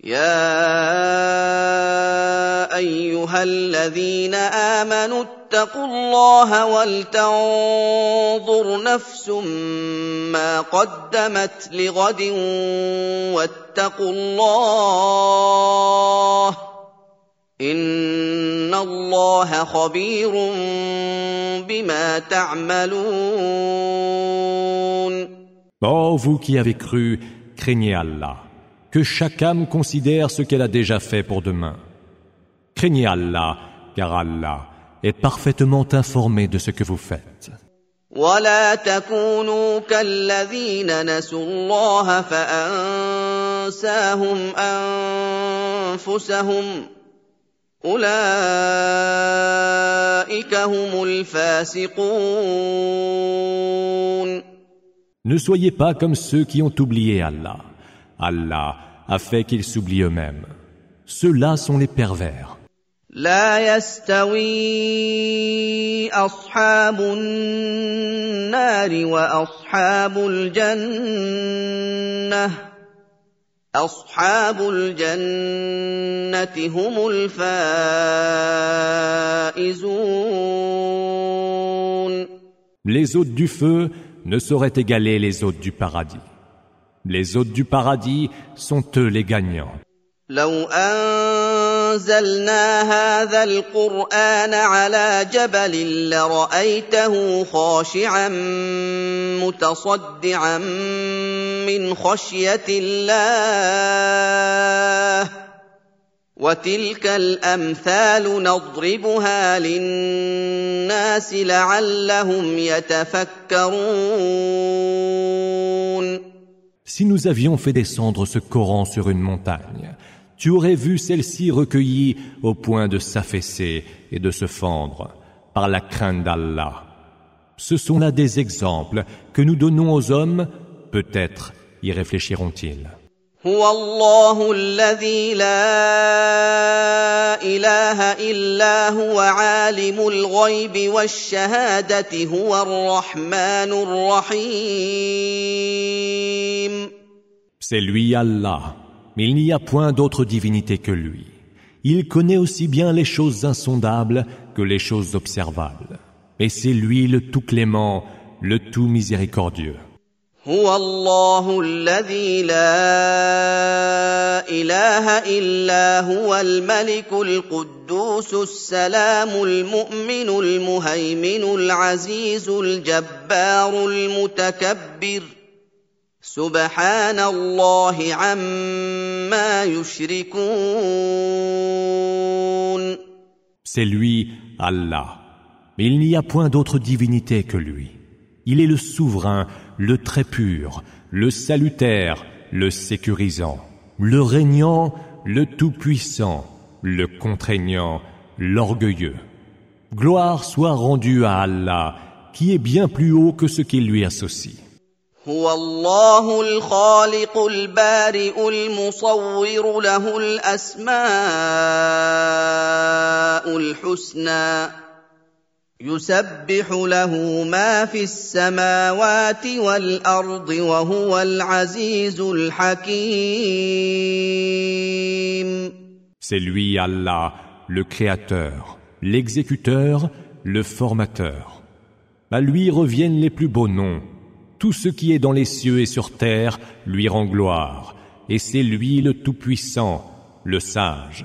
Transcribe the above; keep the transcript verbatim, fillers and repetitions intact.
يا أيها الذين آمنوا اتقوا الله ولتنظر نفس ما قدمت لغد واتقوا الله إن الله خبير بما تعملون. Ô vous qui avez cru, craignez Allah. Que chaque âme considère ce qu'elle a déjà fait pour demain. Craignez Allah, car Allah est parfaitement informé de ce que vous faites. ولا تكونوا كالذين نسوا الله فأنساهم أنفسهم أولئك هم الفاسقون. Ne soyez pas comme ceux qui ont oublié Allah. Allah a fait qu'ils s'oublient eux-mêmes. Ceux-là sont les pervers. لا يستوي أصحاب النار وأصحاب الجنة أصحاب الجنة هم الفائزون. Les hôtes du feu ne sauraient égaler les hôtes du paradis. Les hôtes du paradis sont eux les gagnants. لو أنزلنا هذا القرآن على جبل لرأيته خاشعا متصدعا من خشية الله وتلك الأمثال نضربها للناس لعلهم يتفكرون. Si nous avions fait descendre ce Coran sur une montagne, tu aurais vu celle-ci recueillie au point de s'affaisser et de se fendre par la crainte d'Allah. Ce sont là des exemples que nous donnons aux hommes, peut-être y réfléchiront-ils. هو الله الذي لا إله إلا هو عالم الغيب والشهادة هو الرحمن الرحيم. C'est lui Allah, mais il n'y a point d'autre divinité que lui. Il connaît aussi bien les choses insondables que les choses observables. Et c'est lui le tout clément, le tout miséricordieux. هو الله الذي لا إله إلا هو الملك القدوس السلام المؤمن المهيمن العزيز الجبار المتكبر سبحان الله عما يشركون. C'est lui, Allah. Mais il n'y a point d'autre divinité que lui. Il est le souverain, le très pur, le salutaire, le sécurisant, le régnant, le tout-puissant, le contraignant, l'orgueilleux. Gloire soit rendue à Allah, qui est bien plus haut que ce qu'il lui associe. هو الله الخالق البارئ المصور له الأسماء الحسنى يسبح له ما في السماوات والأرض وهو العزيز الحكيم. C'est lui Allah, le créateur, l'exécuteur, le formateur. À lui reviennent les plus beaux noms. Tout ce qui est dans les cieux et sur terre lui rend gloire, et c'est lui le tout-puissant, le sage.